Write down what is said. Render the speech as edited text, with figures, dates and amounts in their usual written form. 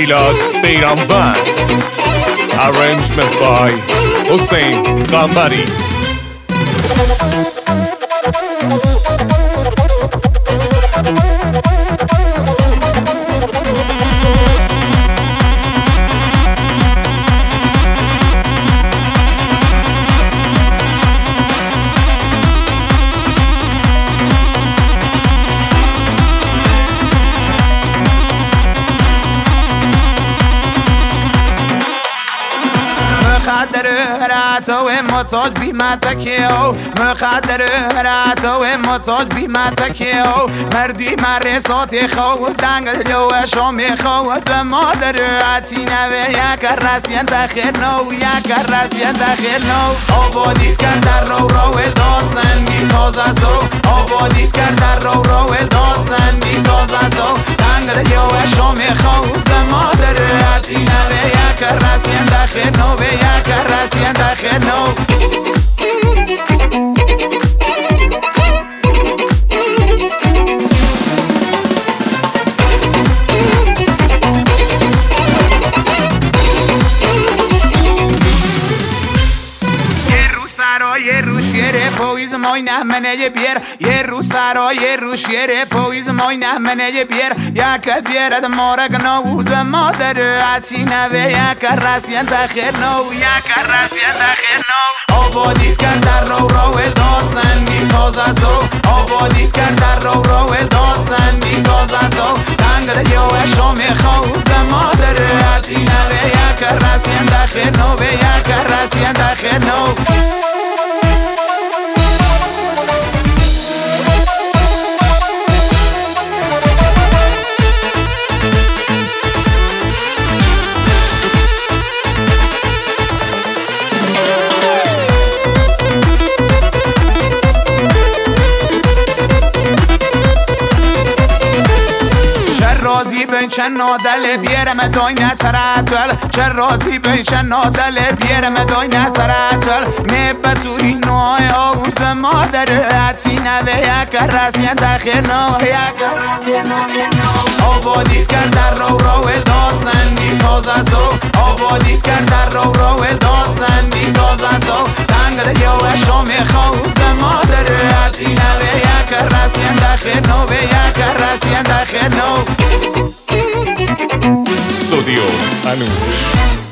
میلاد بیرانوند. Arrangement by حسین قنبری. محتاج بی متکیو مخدر هراتو محتاج بی متکیو مردی مرساتی خو دنگل جو شام خو به مادر عتینه و یک رسین داخل نو یک رسین داخل نو آبادیت کرد در رو داستنی تازه سو آبادیت کرد در رو داستنی تازه سو دنگل جو شام خو به مادر عتینه و یک رسین داخل نو و یک رسین داخل نو. یه روش یه پویز مای نمنه یه بیر یه رو سرا یه روش یه پویز مای نمنه یه بیر یک بیرد مارگ نود مادر عسینه و یک رسین داخل نو یک رسین داخل نو آبادیت کرد در رو داستنی تازه سو آبادیت کرد در رو داستنی تازه سو دنگل یو شام خود به مادر عسینه و یک رسین داخل نو و یک رسین داخل نو. راضی بین چه نادل بیرم داینه تراتول چه راضی بین چه نادل بیرم داینه تراتول می بطوری نوای آود مادر عتینه و یک رسین داخل نو یک رسین داخل نو آبادیت کرد در رو داستنی تازه سو آبادیت کرد در رو داستنی تازه سو دنگل یو شام خود به مادر عتینه و یک رسین داخل نو و یک رسین داخل نو. استودیو انوش.